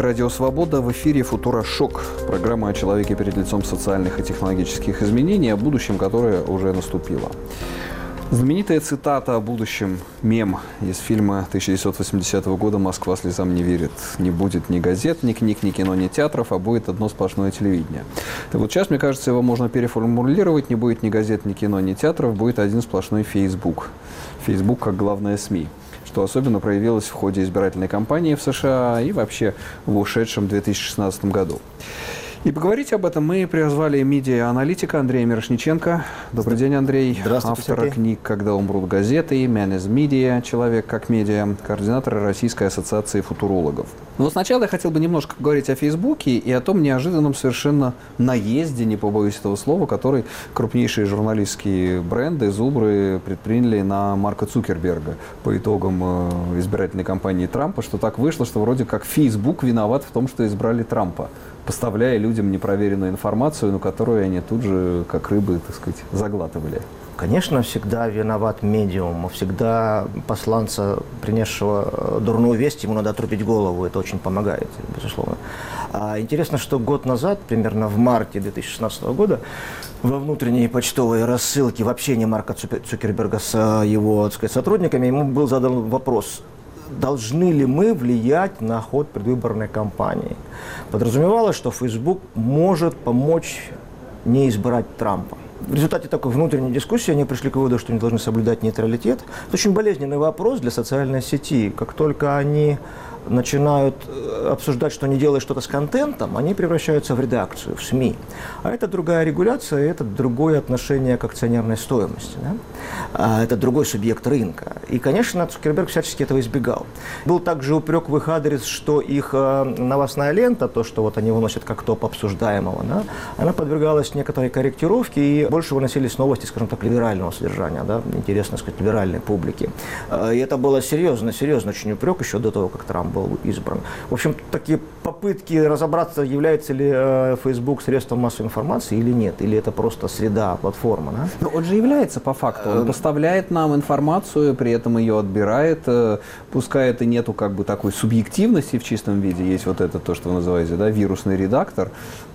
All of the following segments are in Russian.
Радио Свобода, в эфире «Футурошок». Программа о человеке перед лицом социальных и технологических изменений, о будущем, которое уже наступило. Знаменитая цитата о будущем, мем из фильма 1980 года «Москва слезам не верит». Не будет ни газет, ни книг, ни кино, ни театров, а будет одно сплошное телевидение. Так вот сейчас, мне кажется, его можно переформулировать. Не будет ни газет, ни кино, ни театров, будет один сплошной Facebook. Facebook как главная СМИ, что особенно проявилось в ходе избирательной кампании в США и вообще в ушедшем 2016 году. И поговорить об этом мы призвали медиа-аналитика Андрея Мирошниченко. Добрый день, Андрей. Автора книг «Когда умрут газеты», «Man is Media», «Человек как медиа», координатора Российской ассоциации футурологов. Но сначала я хотел бы немножко поговорить о Фейсбуке и о том неожиданном совершенно наезде, не побоюсь этого слова, который крупнейшие журналистские бренды, зубры предприняли на Марка Цукерберга по итогам избирательной кампании Трампа, что так вышло, что вроде как Фейсбук виноват в том, что избрали Трампа, поставляя людям непроверенную информацию, но которую они тут же, как рыбы, так сказать, заглатывали. Конечно, всегда виноват медиум, всегда посланца, принесшего дурную весть, ему надо отрубить голову, это очень помогает, безусловно. Интересно, что год назад, примерно в марте 2016 года, во внутренней почтовой рассылке в общении Марка Цукерберга с его, так сказать, сотрудниками, ему был задан вопрос: должны ли мы влиять на ход предвыборной кампании? Подразумевалось, что Facebook может помочь не избрать Трампа. В результате такой внутренней дискуссии они пришли к выводу, что они должны соблюдать нейтралитет. Это очень болезненный вопрос для социальной сети. Как только они начинают обсуждать, что они делают что-то с контентом, они превращаются в редакцию, в СМИ. А это другая регуляция, это другое отношение к акционерной стоимости. Да? Это другой субъект рынка. И, конечно, Цукерберг всячески этого избегал. Был также упрек в их адрес, что их новостная лента, то, что вот они выносят как топ обсуждаемого, да, она подвергалась некоторой корректировке, и больше выносились новости, скажем так, либерального содержания, да, интересно сказать, либеральной публике. И это было серьезно очень упрек еще до того, как Трамп был избран. В общем, такие попытки разобраться, является ли Facebook средством массовой информации или нет, или это просто среда, платформа. Да? Но он же является по факту. Он поставляет нам информацию, при этом ее отбирает. Пускай это нету как бы такой субъективности в чистом виде, есть вот это то, что вы называете, да, вирусный редактор,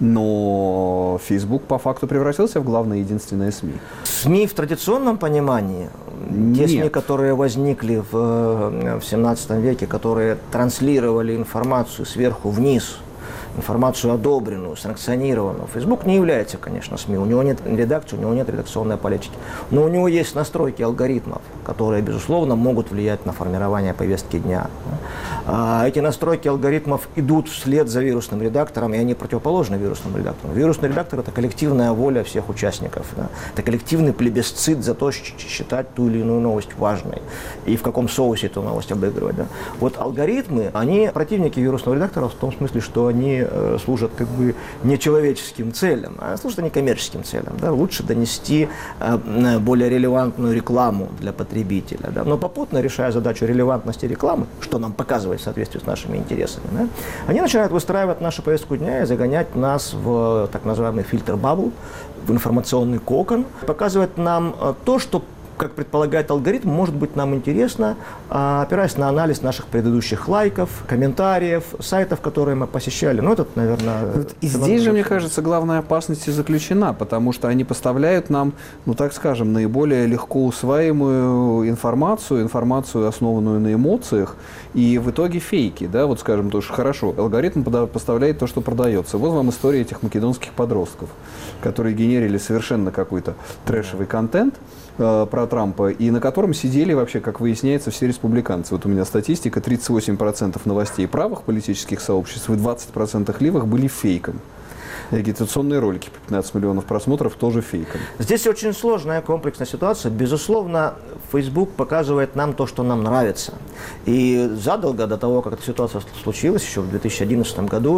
но Facebook по факту превратился в главное единственное СМИ. СМИ в традиционном понимании, те СМИ, которые возникли в 17 веке, которые транслировали информацию сверху вниз, информацию одобренную, санкционированную. Facebook не является, конечно, СМИ. У него нет редакции, у него нет редакционной политики. Но у него есть настройки алгоритмов, которые, безусловно, могут влиять на формирование повестки дня. Эти настройки алгоритмов идут вслед за вирусным редактором, и они противоположны вирусному редактору. Вирусный редактор – это коллективная воля всех участников. Да? Это коллективный плебисцит за то, считать ту или иную новость важной, и в каком соусе эту новость обыгрывать. Да? Вот алгоритмы, они противники вирусного редактора в том смысле, что они служат как бы не человеческим целям, а служат они коммерческим целям. Да? Лучше донести более релевантную рекламу для потребителя. Да? Но попутно, решая задачу релевантности рекламы, что нам показывает в соответствии с нашими интересами, да? Они начинают выстраивать нашу повестку дня и загонять нас в так называемый фильтр-бабл, в информационный кокон, показывать нам то, что, как предполагает алгоритм, может быть нам интересно, опираясь на анализ наших предыдущих лайков, комментариев, сайтов, которые мы посещали. Ну, это, наверное... И здесь же, мне кажется, главная опасность и заключена, потому что они поставляют нам, ну, так скажем, наиболее легко усваиваемую информацию, основанную на эмоциях, и в итоге фейки, да, вот скажем, то, что хорошо, алгоритм поставляет то, что продается. Вот вам история этих македонских подростков, которые генерили совершенно какой-то трэшевый контент про Трампа, и на котором сидели вообще, как выясняется, все республиканцы. Вот у меня статистика: 38% новостей правых политических сообществ и 20% левых были фейком. Агитационные ролики по 15 миллионов просмотров тоже фейком. Здесь очень сложная комплексная ситуация. Безусловно, Facebook показывает нам то, что нам нравится. И задолго до того, как эта ситуация случилась, еще в 2011 году,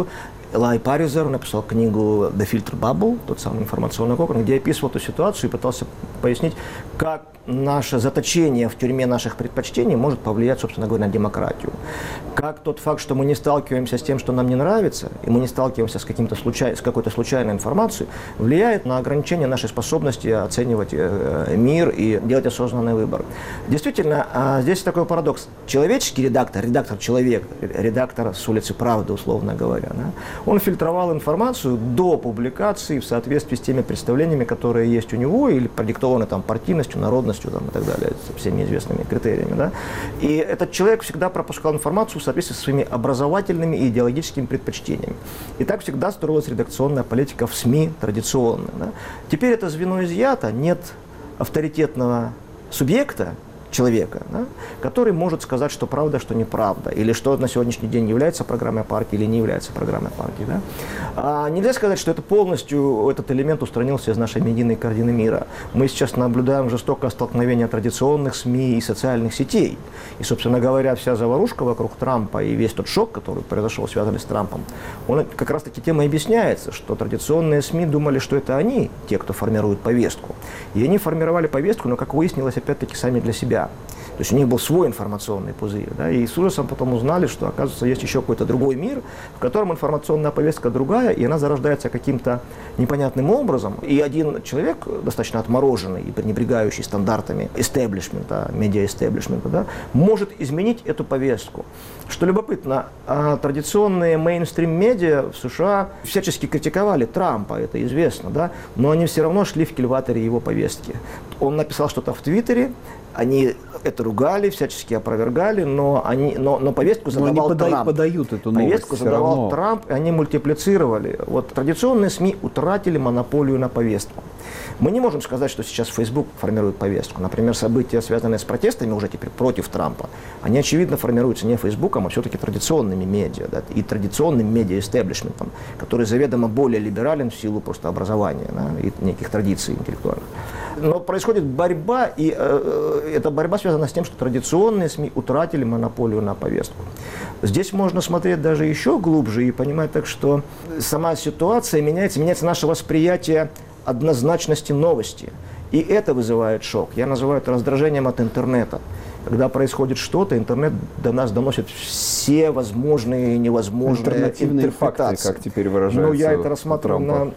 Элай Паризер написал книгу «The Filter Bubble», тот самый информационный кокон, где описывал эту ситуацию и пытался пояснить, как наше заточение в тюрьме наших предпочтений может повлиять, собственно говоря, на демократию. Как тот факт, что мы не сталкиваемся с тем, что нам не нравится, и мы не сталкиваемся с какой-то случайной информацией, влияет на ограничение нашей способности оценивать мир и делать осознанный выбор. Действительно, здесь такой парадокс. Человеческий редактор-человек, редактор с улицы Правды, условно говоря, да, он фильтровал информацию до публикации в соответствии с теми представлениями, которые есть у него, или продиктованы там партийностью, народностью там, и так далее, со всеми известными критериями. Да. И этот человек всегда пропускал информацию в соответствии со своими образовательными и идеологическими предпочтениями. И так всегда строилась редакционная политика в СМИ традиционная. Да. Теперь это звено изъято, нет авторитетного субъекта, человека, да, который может сказать, что правда, что неправда, или что на сегодняшний день является программой партии или не является программой партии. Да. Нельзя сказать, что это полностью этот элемент устранился из нашей медийной картины мира. Мы сейчас наблюдаем жестокое столкновение традиционных СМИ и социальных сетей. И, собственно говоря, вся заварушка вокруг Трампа и весь тот шок, который произошел, связанный с Трампом, он как раз таки тем и объясняется, что традиционные СМИ думали, что это они, те, кто формирует повестку. И они формировали повестку, но, как выяснилось, опять-таки, сами для себя. То есть у них был свой информационный пузырь. Да, и с ужасом потом узнали, что, оказывается, есть еще какой-то другой мир, в котором информационная повестка другая, и она зарождается каким-то непонятным образом. И один человек, достаточно отмороженный и пренебрегающий стандартами истеблишмента, медиа-истеблишмента, да, может изменить эту повестку. Что любопытно, традиционные мейнстрим-медиа в США всячески критиковали Трампа, это известно, да, но они все равно шли в кильваторе его повестки. Он написал что-то в Твиттере, они это ругали, всячески опровергали, но повестку задавал Трамп. Подают эту новость. Повестку задавал Трамп, и они мультиплицировали. Вот традиционные СМИ утратили монополию на повестку. Мы не можем сказать, что сейчас Facebook формирует повестку. Например, события, связанные с протестами уже теперь против Трампа, они, очевидно, формируются не Фейсбуком, а все-таки традиционными медиа, да, и традиционным медиа-истеблишментом, который заведомо более либерален в силу просто образования, да, и неких традиций интеллектуальных. Но происходит борьба, и эта борьба связана с тем, что традиционные СМИ утратили монополию на повестку. Здесь можно смотреть даже еще глубже и понимать так, что сама ситуация меняется наше восприятие однозначности новости. И это вызывает шок. Я называю это раздражением от интернета. Когда происходит что-то, интернет до нас доносит все возможные и невозможные интерпретации. Факты, как теперь выражаются. Ну, я это рассматриваю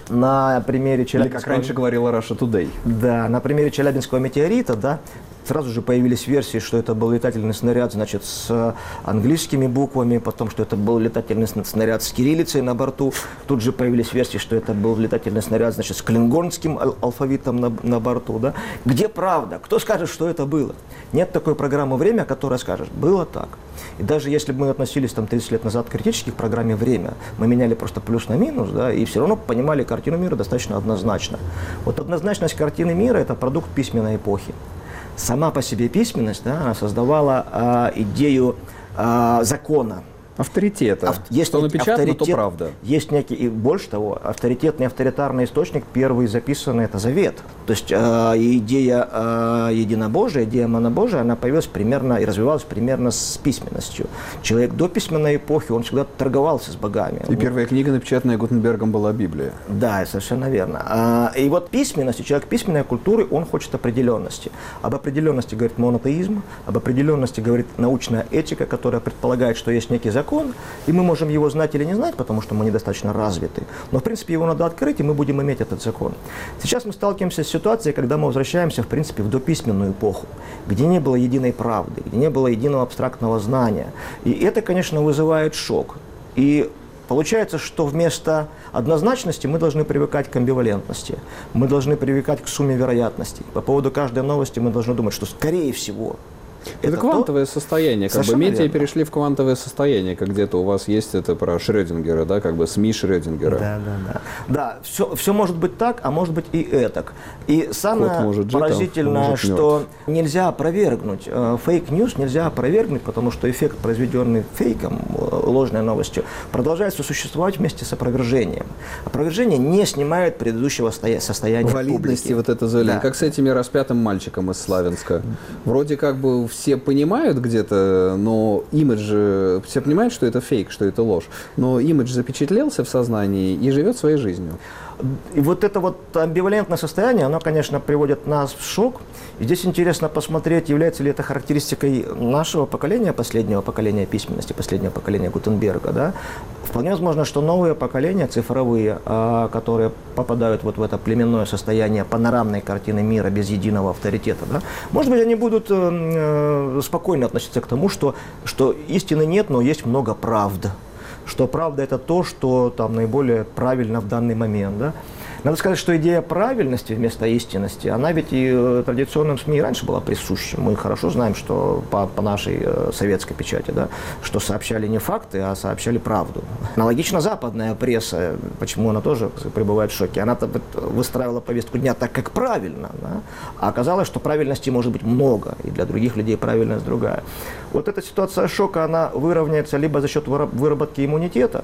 на примере Челябинского... Или, как раньше говорила Russia Today. Да, на примере Челябинского метеорита, да, сразу же появились версии, что это был летательный снаряд, значит, с английскими буквами, потом, что это был летательный снаряд с кириллицей на борту. Тут же появились версии, что это был летательный снаряд, значит, с клингонским алфавитом на борту, да. Где правда? Кто скажет, что это было? Нет такой программы «Время», которая скажет, было так. И даже если бы мы относились там 30 лет назад критически к программе «Время», мы меняли просто плюс на минус, да, и все равно понимали картину мира достаточно однозначно. Вот однозначность картины мира – это продукт письменной эпохи. Сама по себе письменность, да, она создавала идею закона. Авторитета. Что напечатано, то правда. Есть некий, и больше того, авторитетный авторитарный источник, первый записанный, это Завет. То есть идея единобожия, идея монобожия, она появилась примерно и развивалась примерно с письменностью. Человек до письменной эпохи, он всегда торговался с богами. И первая книга, напечатанная Гутенбергом, была Библия. Да, совершенно верно. И вот письменность, человек письменной культуры, он хочет определенности. Об определенности говорит монотеизм, об определенности говорит научная этика, которая предполагает, что есть некий закон, и мы можем его знать или не знать, потому что мы недостаточно развиты. Но, в принципе, его надо открыть, и мы будем иметь этот закон. Сейчас мы сталкиваемся с ситуацией, когда мы возвращаемся, в принципе, в дописьменную эпоху, где не было единой правды, где не было единого абстрактного знания. И это, конечно, вызывает шок. И получается, что вместо однозначности мы должны привыкать к амбивалентности. Мы должны привыкать к сумме вероятностей. По поводу каждой новости мы должны думать, что, скорее всего, это квантовое состояние, как бы медиа перешли в квантовое состояние, как где-то у вас есть это про Шрёдингера, да, как бы СМИ Шрёдингера. Да, все может быть так, а может быть и этак. И самое поразительное, что нельзя опровергнуть. Фейк-ньюс нельзя опровергнуть, потому что эффект, произведенный фейком, ложной новостью, продолжает существовать вместе с опровержением. Опровержение не снимает предыдущего состояния валидности публики. Вот это заявление. Да. Как с этим распятым мальчиком из Славянска. Вроде как бы все понимают где-то, но имидж, все понимают, что это фейк, что это ложь, но имидж запечатлелся в сознании и живет своей жизнью. И вот это вот амбивалентное состояние, оно, конечно, приводит нас в шок. И здесь интересно посмотреть, является ли это характеристикой нашего поколения, последнего поколения письменности, последнего поколения Гутенберга. Да? Вполне возможно, что новые поколения, цифровые, которые попадают вот в это племенное состояние панорамной картины мира без единого авторитета, да? Может быть, они будут спокойно относиться к тому, что истины нет, но есть много правд. Что правда – это то, что там наиболее правильно в данный момент. Да? Надо сказать, что идея правильности вместо истинности, она ведь и традиционным СМИ раньше была присуща. Мы хорошо знаем, что по нашей советской печати, да, что сообщали не факты, а сообщали правду. Аналогично западная пресса, почему она тоже пребывает в шоке, она выстраивала повестку дня так, как правильно, да? А оказалось, что правильности может быть много, и для других людей правильность другая. Вот эта ситуация шока, она выровняется либо за счет выработки иммунитета,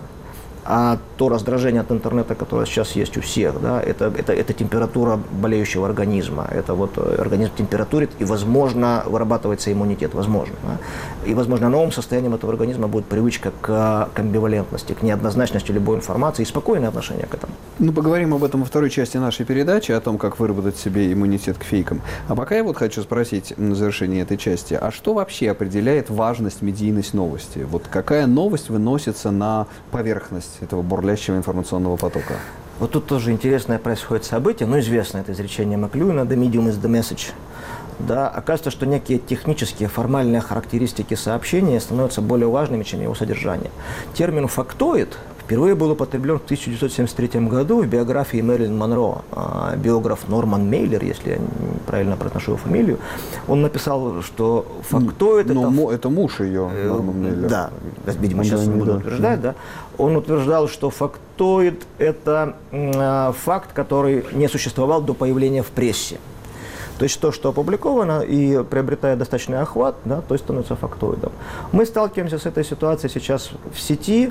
а то раздражение от интернета, которое сейчас есть у всех, да, это температура болеющего организма. Это вот организм температурит, и, возможно, вырабатывается иммунитет, возможно. Да. И, возможно, новым состоянием этого организма будет привычка к амбивалентности, к неоднозначности любой информации и спокойное отношение к этому. Ну, поговорим об этом во второй части нашей передачи, о том, как выработать себе иммунитет к фейкам. А пока я вот хочу спросить на завершение этой части, а что вообще определяет важность, медийность новости? Вот какая новость выносится на поверхность этого бурлящего информационного потока? Вот тут тоже интересное происходит событие, ну, известно это изречение Маклюина «The medium is the message». Да, оказывается, что некие технические, формальные характеристики сообщения становятся более важными, чем его содержание. Термин «фактоид» впервые был употреблен в 1973 году в биографии Мэрилин Монро. Биограф Норман Мейлер, если я правильно произношу его фамилию, он написал, что фактоид... это муж ее, Норман Мейлер. Да, видимо, сейчас он будет утверждать, да. Он утверждал, что фактоид – это факт, который не существовал до появления в прессе. То есть то, что опубликовано и приобретает достаточный охват, да, то есть становится фактоидом. Мы сталкиваемся с этой ситуацией сейчас в сети,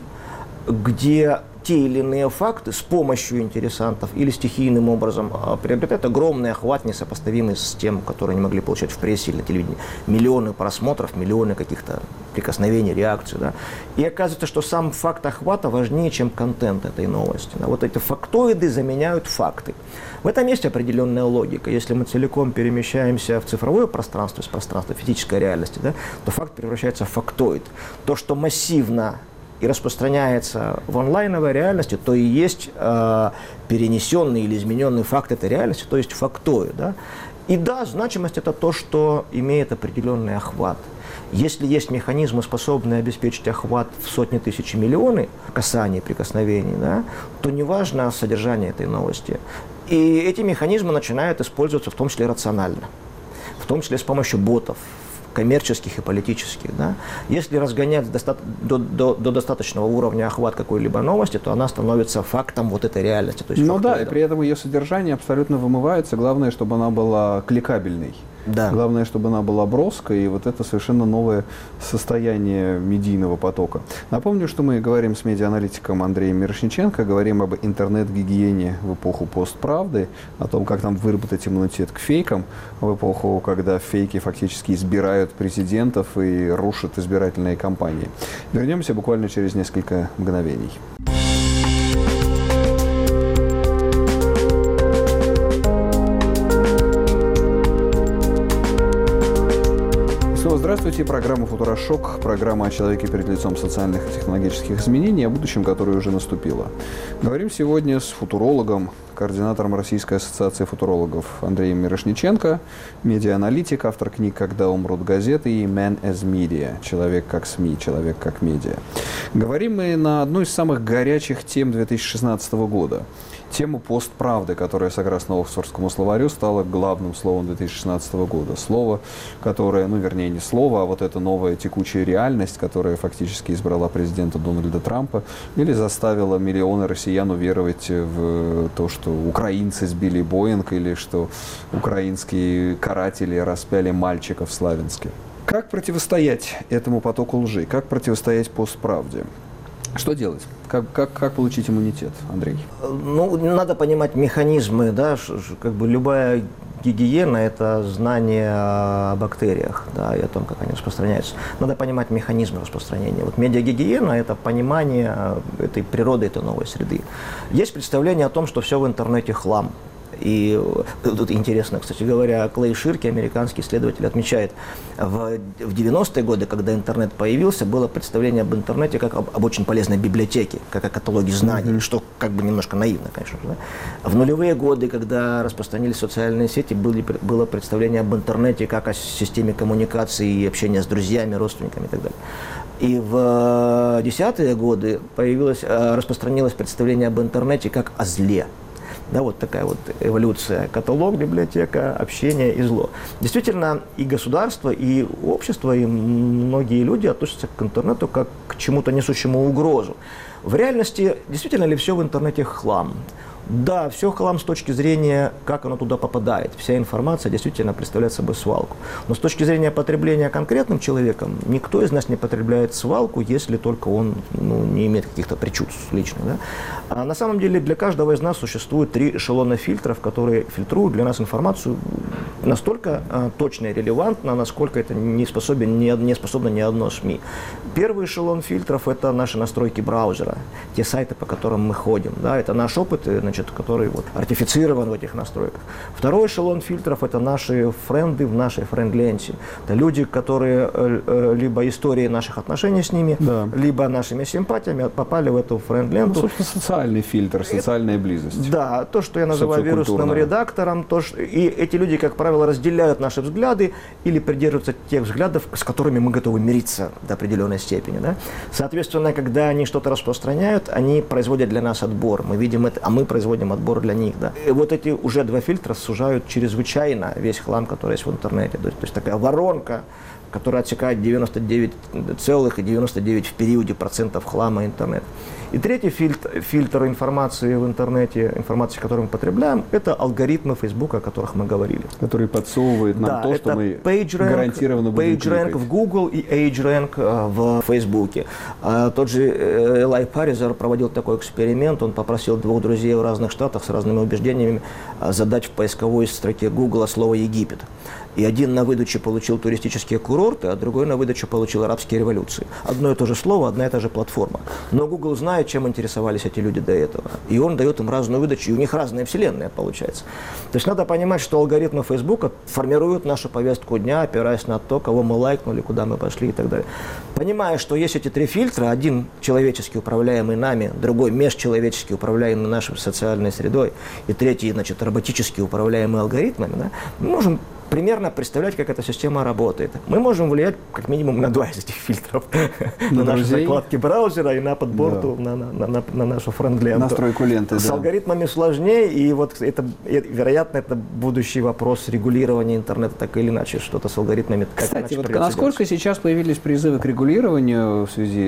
где те или иные факты с помощью интересантов или стихийным образом приобретают огромный охват, несопоставимый с тем, который они могли получать в прессе или на телевидении. Миллионы просмотров, миллионы каких-то прикосновений, реакций. Да? И оказывается, что сам факт охвата важнее, чем контент этой новости. Да? Вот эти фактоиды заменяют факты. В этом есть определенная логика. Если мы целиком перемещаемся в цифровое пространство, из пространства физической реальности, да, то факт превращается в фактоид. То, что массивно и распространяется в онлайновой реальности, то и есть перенесенный или измененный факт этой реальности, то есть фактоид. Да? И да, значимость – это то, что имеет определенный охват. Если есть механизмы, способные обеспечить охват в сотни тысяч и миллионы касаний, прикосновений, да, то неважно содержание этой новости. И эти механизмы начинают использоваться в том числе рационально, в том числе с помощью ботов, коммерческих и политических. Да? Если разгонять до достаточного уровня охват какой-либо новости, то она становится фактом вот этой реальности. То есть да, и при этом ее содержание абсолютно вымывается. Главное, чтобы она была кликабельной. Да. Главное, чтобы она была броской, и вот это совершенно новое состояние медийного потока. Напомню, что мы говорим с медиааналитиком Андреем Мирошниченко, говорим об интернет-гигиене в эпоху постправды, о том, как нам выработать иммунитет к фейкам в эпоху, когда фейки фактически избирают президентов и рушат избирательные кампании. Вернемся буквально через несколько мгновений. Здравствуйте, программа «Футурошок», программа о человеке перед лицом социальных и технологических изменений, о будущем, которое уже наступило. Говорим сегодня с футурологом, координатором Российской ассоциации футурологов Андреем Мирошниченко, медиааналитик, автор книг «Когда умрут газеты» и «Man as Media» – «Человек как СМИ», «Человек как медиа». Говорим мы на одной из самых горячих тем 2016 года. Тему постправды, которая, согласно Оксфордскому словарю, стала главным словом 2016 года. Слово, которое, вернее, не слово, а вот эта новая текучая реальность, которая фактически избрала президента Дональда Трампа или заставила миллионы россиян уверовать в то, что украинцы сбили Боинг или что украинские каратели распяли мальчика в Славянске. Как противостоять этому потоку лжи? Как противостоять постправде? Что делать? Как получить иммунитет, Андрей? Надо понимать механизмы, да, любая медиагигиена – это знание о бактериях, да, и о том, как они распространяются. Надо понимать механизмы распространения. Вот медиагигиена – это понимание этой природы, этой новой среды. Есть представление о том, что все в интернете хлам. И тут интересно, кстати говоря, Клей Ширки, американский исследователь, отмечает, в 90-е годы, когда интернет появился, было представление об интернете как об очень полезной библиотеке, как о каталоге знаний, что как бы немножко наивно, конечно же. Да? В нулевые годы, когда распространились социальные сети, было представление об интернете как о системе коммуникации и общения с друзьями, родственниками и так далее. И в десятые годы распространилось представление об интернете как о зле. Да, вот такая вот эволюция. Каталог, библиотека, общение и зло. Действительно, и государство, и общество, и многие люди относятся к интернету как к чему-то несущему угрозу. В реальности, действительно ли все в интернете хлам? Да, все хлам с точки зрения, как оно туда попадает. Вся информация действительно представляет собой свалку. Но с точки зрения потребления конкретным человеком, никто из нас не потребляет свалку, если только он не имеет каких-то причуд личных. Да? А на самом деле для каждого из нас существует 3 эшелона фильтров, которые фильтруют для нас информацию настолько точно и релевантно, насколько это не способно ни одно СМИ. Первый эшелон фильтров – это наши настройки браузера, те сайты, по которым мы ходим. Да? Это наш опыт, который артифицирован в этих настройках. Второй эшелон фильтров – это наши френды в нашей френд-ленте. Это люди, которые либо истории наших отношений с ними, да, либо нашими симпатиями попали в эту френд-ленту. Собственно, социальный фильтр, социальная близость. Да, то, что я называю вирусным редактором. И эти люди, как правило, разделяют наши взгляды или придерживаются тех взглядов, с которыми мы готовы мириться до определенной степени. Да? Соответственно, когда они что-то распространяют, они производят для нас отбор. Мы видим это, а мы производим отбор для них. Да. И вот эти уже 2 фильтра сужают чрезвычайно весь хлам, который есть в интернете. То есть такая воронка, которая отсекает 99,99 в периоде процентов хлама интернета. И третий фильтр информации в интернете, информации, которую мы потребляем, это алгоритмы Facebook, о которых мы говорили. Который подсовывает нам то, что мы гарантированно будем кликать. PageRank в Google и AgeRank в Facebook. Тот же Элай Паризер проводил такой эксперимент. Он попросил 2 друзей в разных штатах с разными убеждениями задать в поисковой строке Google слово «Египет». И один на выдаче получил туристические курорты, а другой на выдачу получил арабские революции. Одно и то же слово, одна и та же платформа. Но Google знает, чем интересовались эти люди до этого. И он дает им разную выдачу, и у них разная вселенная получается. То есть надо понимать, что алгоритмы Facebook формируют нашу повестку дня, опираясь на то, кого мы лайкнули, куда мы пошли и так далее. Понимая, что есть эти 3 фильтра, один человечески управляемый нами, другой межчеловечески управляемый нашей социальной средой, и третий, роботически управляемый алгоритмами, да, мы можем примерно представлять, как эта система работает. Мы можем влиять как минимум на 2 из этих фильтров. На наши закладки браузера и на подборку, на нашу френд-ленту. Настройку ленты, с алгоритмами сложнее, и вот это, вероятно, это будущий вопрос регулирования интернета, так или иначе, что-то с алгоритмами. Кстати, вот насколько сейчас появились призывы к регулированию в связи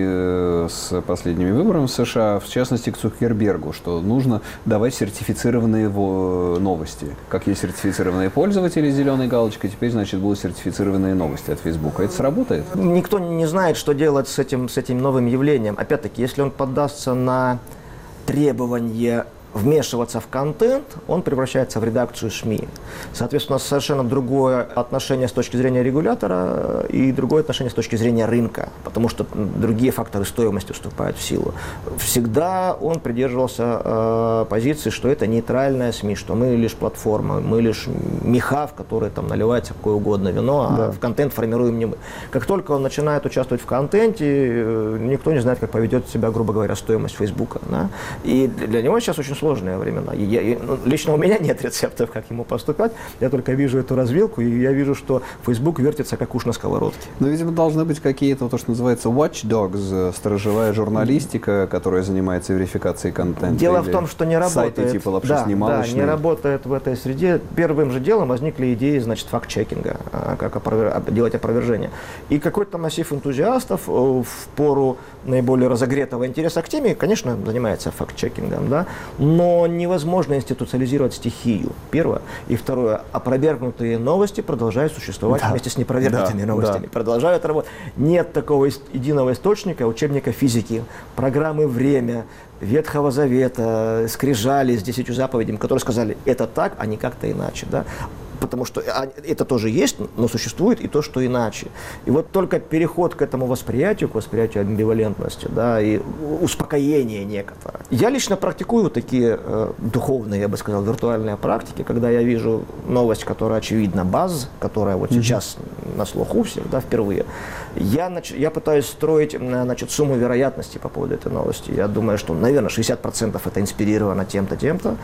с последними выборами в США, в частности, к Цукербергу, что нужно давать сертифицированные новости. Как есть сертифицированные пользователи зеленой галочкой, теперь, значит, будут сертифицированные новости от Facebook. Это сработает? Никто не знает, что делать с этим новым явлением. Опять-таки, если он поддастся на требования вмешиваться в контент, он превращается в редакцию СМИ. Соответственно, совершенно другое отношение с точки зрения регулятора и другое отношение с точки зрения рынка, потому что другие факторы стоимости вступают в силу. Всегда он придерживался позиции, что это нейтральная СМИ, что мы лишь платформа, мы лишь меха, в которые там наливается какое угодно вино, а в контент формируем не мы. Как только он начинает участвовать в контенте, никто не знает, как поведет себя, грубо говоря, стоимость Фейсбука. Да? И для него сейчас очень сложные времена. Лично у меня нет рецептов, как ему поступать. Я только вижу эту развилку, и я вижу, что Facebook вертится как уж на сковородке. Но, видимо, должны быть какие-то, то, что называется watchdogs, сторожевая журналистика, которая занимается верификацией контента. Дело в том, что не работает. Сайты типа лапши-снималочные. Да, не работает в этой среде. Первым же делом возникли идеи, значит, факт-чекинга, как делать опровержение. И какой-то массив энтузиастов в пору наиболее разогретого интереса к теме, конечно, занимается факт-чекингом, да, но невозможно институциализировать стихию, первое. И второе, опровергнутые новости продолжают существовать вместе с непровернутыми новостями, продолжают работать. Нет такого единого источника, учебника физики, программы «Время», Ветхого Завета, скрижали с 10 заповедями, которые сказали, это так, а не как-то иначе, да. потому что это тоже есть, но существует и то, что иначе. И вот только переход к этому восприятию, к восприятию амбивалентности, да, и успокоение некоторое. Я лично практикую такие духовные, я бы сказал, виртуальные практики, когда я вижу новость, которая очевидна, базз, которая вот сейчас на слуху всех, да, впервые. Я пытаюсь строить, значит, сумму вероятности по поводу этой новости. Я думаю, что, наверное, 60% это инспирировано тем-то, тем-то,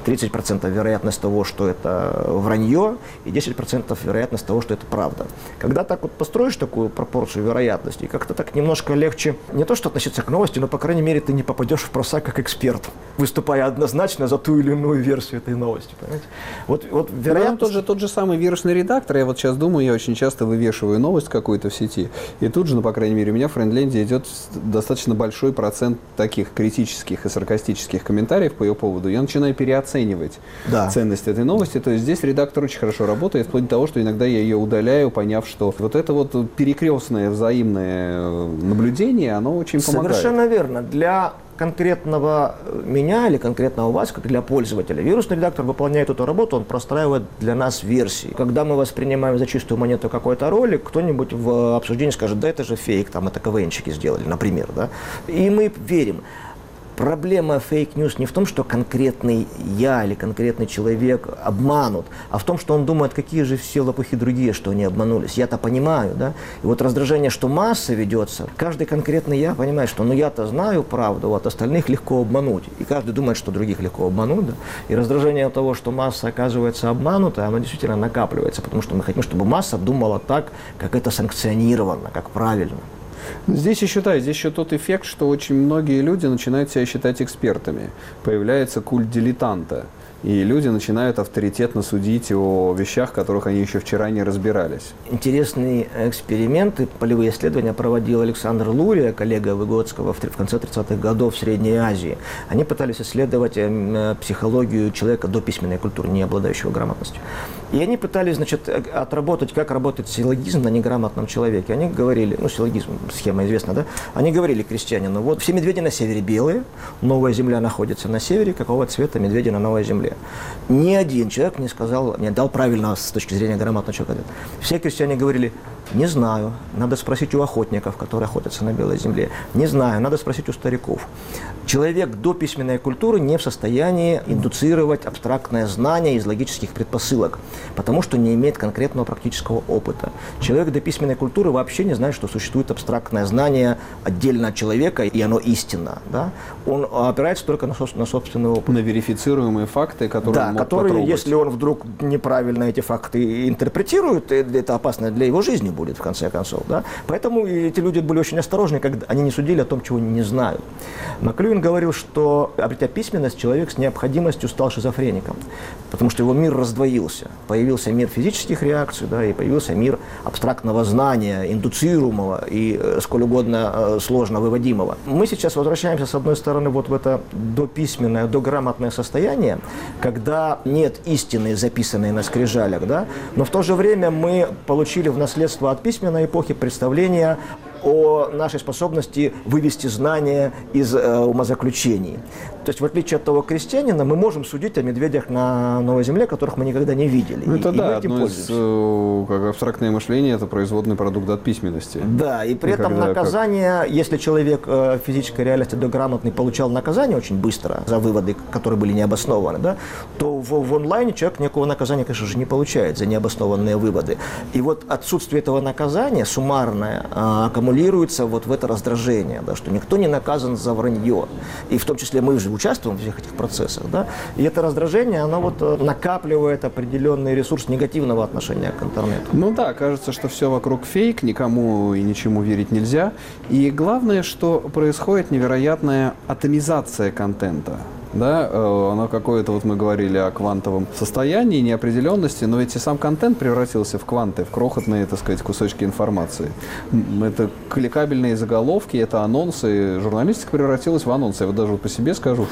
30% вероятность того, что это вранье, и 10% вероятность того, что это правда. Когда так вот построишь такую пропорцию вероятности, как-то так немножко легче не то, что относиться к новости, но, по крайней мере, ты не попадешь в просак как эксперт, выступая однозначно за ту или иную версию этой новости. Понимаете? Вот вероятность... Тот же самый вирусный редактор, я вот сейчас думаю, я очень часто вывешиваю новость какую-то в сети, и тут же, ну, по крайней мере, у меня в Френдленде идет достаточно большой процент таких критических и саркастических комментариев по ее поводу. Я начинаю переоценивать ценность этой новости. То есть здесь редактор очень хорошо работает, вплоть до того, что иногда я ее удаляю, поняв, что вот это вот перекрестное взаимное наблюдение, оно очень помогает. Совершенно верно. Для конкретного меня или конкретного вас, как для пользователя, вирусный редактор выполняет эту работу, он простраивает для нас версии. Когда мы воспринимаем за чистую монету какой-то ролик, кто-нибудь в обсуждении скажет: да это же фейк, там это КВНщики сделали, например. Да? И мы верим. Проблема фейк-ньюс не в том, что конкретный я или конкретный человек обманут, а в том, что он думает, какие же все лопухи другие, что они обманулись. Я-то понимаю, да? И вот раздражение, что масса ведется, каждый конкретный я понимает, что ну я-то знаю правду, вот остальных легко обмануть. И каждый думает, что других легко обмануть, да? И раздражение от того, что масса оказывается обманутой, оно действительно накапливается, потому что мы хотим, чтобы масса думала так, как это санкционировано, как правильно. Здесь еще, здесь еще тот эффект, что очень многие люди начинают себя считать экспертами. Появляется культ дилетанта. И люди начинают авторитетно судить о вещах, в которых они еще вчера не разбирались. Интересные эксперименты, полевые исследования проводил Александр Лурия, коллега Выгодского, в конце 30-х годов в Средней Азии. Они пытались исследовать психологию человека до письменной культуры, не обладающего грамотностью. И они пытались, значит, отработать, как работает силлогизм на неграмотном человеке. Они говорили, ну, силлогизм, схема известна, да? Они говорили крестьянину: вот все медведи на севере белые, новая земля находится на севере, какого цвета медведи на новой земле? Ни один человек не сказал, не дал правильно с точки зрения грамотного человека. Все крестьяне говорили: не знаю, надо спросить у охотников, которые охотятся на белой земле. Не знаю, надо спросить у стариков. Человек до письменной культуры не в состоянии индуцировать абстрактное знание из логических предпосылок, потому что не имеет конкретного практического опыта. Человек до письменной культуры вообще не знает, что существует абстрактное знание отдельно от человека, и оно истинно. Да? Он опирается только на собственный опыт. На верифицируемые факты, которые он мог потрогать. Если он вдруг неправильно эти факты интерпретирует, это опасно для его жизни будет, в конце концов. Да? Поэтому эти люди были очень осторожны, когда они не судили о том, чего они не знают. Маклюин говорил, что, обретя письменность, человек с необходимостью стал шизофреником, потому что его мир раздвоился. Появился мир физических реакций, да, и появился мир абстрактного знания, индуцируемого и сколь угодно сложно выводимого. Мы сейчас возвращаемся, с одной стороны, вот в это дописьменное, дограмотное состояние, когда нет истины, записанной на скрижалях, да, но в то же время мы получили в наследство от письменной эпохи представления о нашей способности вывести знания из умозаключений. То есть, в отличие от того крестьянина, мы можем судить о медведях на Новой Земле, которых мы никогда не видели. Ну, это да, одно из, как абстрактное мышление, это производный продукт от письменности. Да, и при этом наказание, если человек в физической реальности дограмотный получал наказание очень быстро за выводы, которые были необоснованы, да, то в онлайне человек никакого наказания, конечно же, не получает за необоснованные выводы. И вот отсутствие этого наказания, суммарное, аккумулируется вот в это раздражение, да, что никто не наказан за вранье. И в том числе мы же участвуем в всех этих процессах. Да? И это раздражение, оно вот накапливает определенный ресурс негативного отношения к интернету. Ну да, кажется, что все вокруг фейк, никому и ничему верить нельзя. И главное, что происходит невероятная атомизация контента. Да, оно какое-то, вот мы говорили о квантовом состоянии, неопределенности, но ведь и сам контент превратился в кванты, в крохотные, так сказать, кусочки информации. Это кликабельные заголовки, это анонсы, журналистика превратилась в анонсы. Я вот даже вот по себе скажу,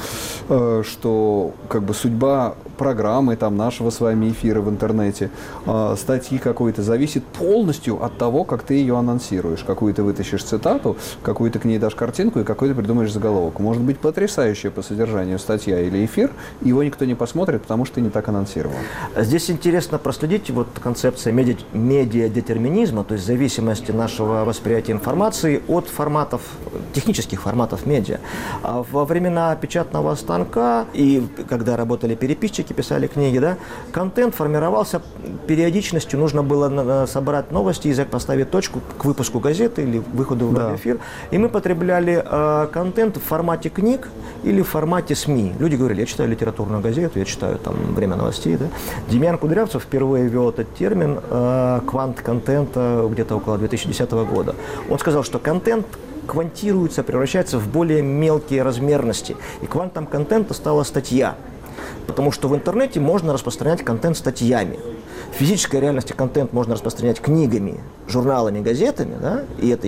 что как бы судьба программы, там, нашего с вами эфира в интернете, статьи какой-то зависит полностью от того, как ты ее анонсируешь. Какую ты вытащишь цитату, какую ты к ней дашь картинку и какой ты придумаешь заголовок. Может быть потрясающее по содержанию статья, статья или эфир, его никто не посмотрит, потому что ты не так анонсировал. Здесь интересно проследить вот концепция медиадетерминизма, то есть зависимости нашего восприятия информации от форматов, технических форматов медиа. А во времена печатного станка и когда работали переписчики, писали книги, да, контент формировался периодичностью, нужно было собрать новости и поставить точку к выпуску газеты или выходу в радиоэфир. И мы потребляли контент в формате книг или в формате СМИ. Люди говорили, я читаю литературную газету, я читаю там «Время новостей». Да? Демьян Кудрявцев впервые ввел этот термин квант-контента где-то около 2010 года. Он сказал, что контент квантируется, превращается в более мелкие размерности. И квантом контента стала статья. Потому что в интернете можно распространять контент статьями. В физической реальности контент можно распространять книгами, журналами, газетами, да? И это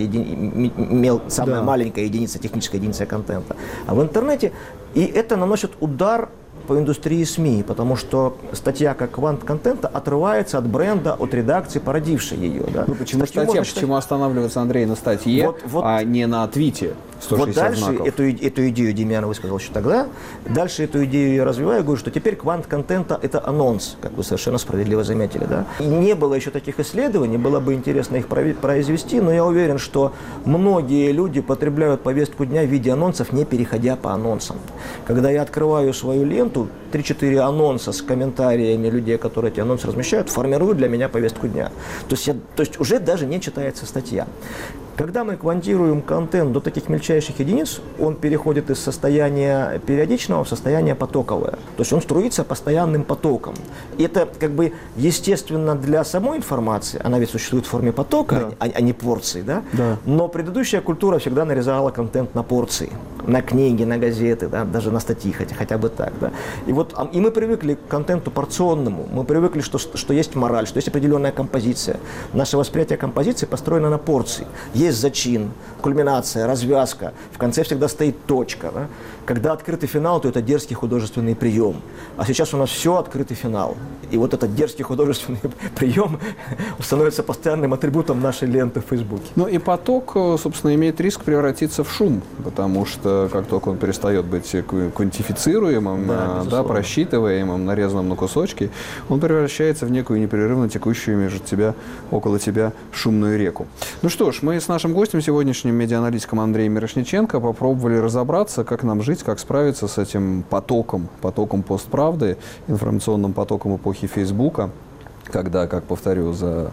самая маленькая единица, техническая единица контента. А в интернете, и это наносит удар по индустрии СМИ, потому что статья как квант контента отрывается от бренда, от редакции, породившей ее. Да? Ну, почему статья? Почему останавливаться, Андрей, на статье, а не на твите? Вот дальше эту идею Демьян высказал еще тогда. Дальше эту идею я развиваю, говорю, что теперь квант контента – это анонс, как вы совершенно справедливо заметили. Да? И не было еще таких исследований, было бы интересно их произвести, но я уверен, что многие люди потребляют повестку дня в виде анонсов, не переходя по анонсам. Когда я открываю свою ленту, 3-4 анонса с комментариями людей, которые эти анонсы размещают, формируют для меня повестку дня. То есть уже даже не читается статья. Когда мы квантируем контент до таких мельчайших единиц, он переходит из состояния периодичного в состояние потоковое. То есть он струится постоянным потоком. И это как бы естественно для самой информации, она ведь существует в форме потока, а не порций, да? Да. Но предыдущая культура всегда нарезала контент на порции, на книги, на газеты, да? Даже на статьи, хотя бы так. Да? И мы привыкли к контенту порционному, мы привыкли, что есть мораль, что есть определенная композиция. Наше восприятие композиции построено на порции. Есть зачин, кульминация, развязка. В конце всегда стоит точка. Да? Когда открытый финал, то это дерзкий художественный прием. А сейчас у нас все открытый финал. И вот этот дерзкий художественный прием становится постоянным атрибутом нашей ленты в Фейсбуке. Ну и поток, собственно, имеет риск превратиться в шум, потому что как только он перестает быть квантифицируемым, просчитываемым, нарезанным на кусочки, он превращается в некую непрерывно текущую около тебя шумную реку. Ну что ж, мы с нашим гостем сегодняшним, медиааналитиком Андреем Мирошниченко, попробовали разобраться, как нам жить, как справиться с этим потоком постправды, информационным потоком эпохи Фейсбука, когда, как повторю за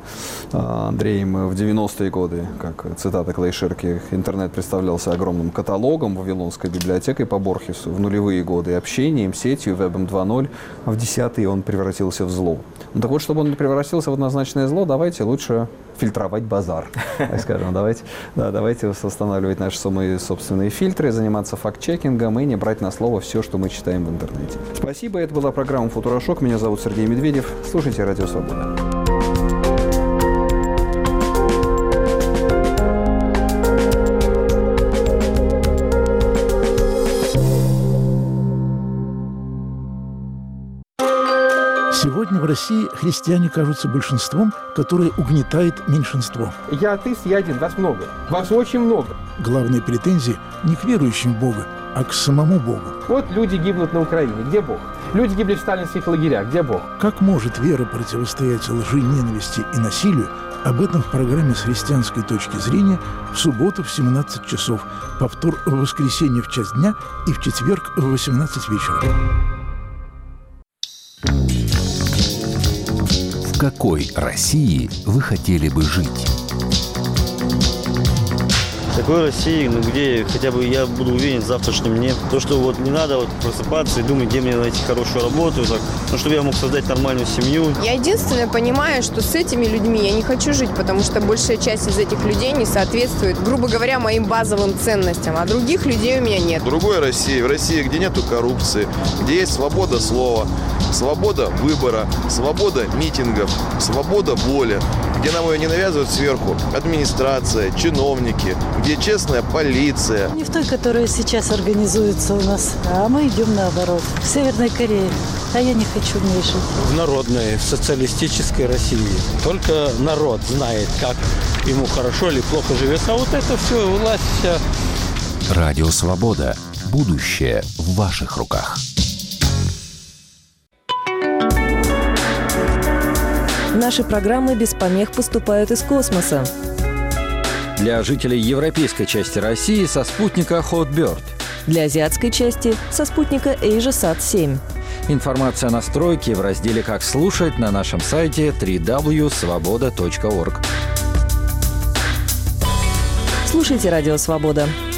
Андреем, в 90-е годы, как цитата Клей Ширки, интернет представлялся огромным каталогом, вавилонской библиотекой по Борхесу, в нулевые годы общением, сетью, вебом 2.0, а в 10-е он превратился в зло. Ну так вот, чтобы он не превратился в однозначное зло, давайте лучше фильтровать базар, так скажем. Давайте устанавливать наши собственные фильтры, заниматься факт-чекингом и не брать на слово все, что мы читаем в интернете. Спасибо, это была программа «Футурошок». Меня зовут Сергей Медведев. Слушайте «Радио Свобода». Сегодня в России христиане кажутся большинством, которое угнетает меньшинство. Я атеист, я один, вас много. Вас очень много. Главные претензии не к верующим в Бога, а к самому Богу. Вот люди гибнут на Украине. Где Бог? Люди гибли в сталинских лагерях. Где Бог? Как может вера противостоять лжи, ненависти и насилию? Об этом в программе «С христианской точки зрения» в субботу в 17 часов, повтор в воскресенье в час дня и в четверг в 18 вечера. В какой России вы хотели бы жить? В такой России, где хотя бы я буду уверен в завтрашнем дне. То, что вот не надо просыпаться и думать, где мне найти хорошую работу, чтобы я мог создать нормальную семью. Я единственное понимаю, что с этими людьми я не хочу жить, потому что большая часть из этих людей не соответствует, грубо говоря, моим базовым ценностям, а других людей у меня нет. В другой России, в России, где нету коррупции, где есть свобода слова, свобода выбора, свобода митингов, свобода воли, где нам ее не навязывают сверху администрация, чиновники, где честная полиция. Не в той, которая сейчас организуется у нас, а мы идем наоборот. В Северной Корее. А я не хочу в ней жить. В народной, в социалистической России. Только народ знает, как ему хорошо или плохо живется. А вот это все, власть вся. Радио «Свобода». Будущее в ваших руках. Наши программы без помех поступают из космоса. Для жителей европейской части России со спутника Hotbird. Для азиатской части со спутника AsiaSat-7. Информация о настройке в разделе «Как слушать» на нашем сайте www.svoboda.org. Слушайте «Радио Свобода».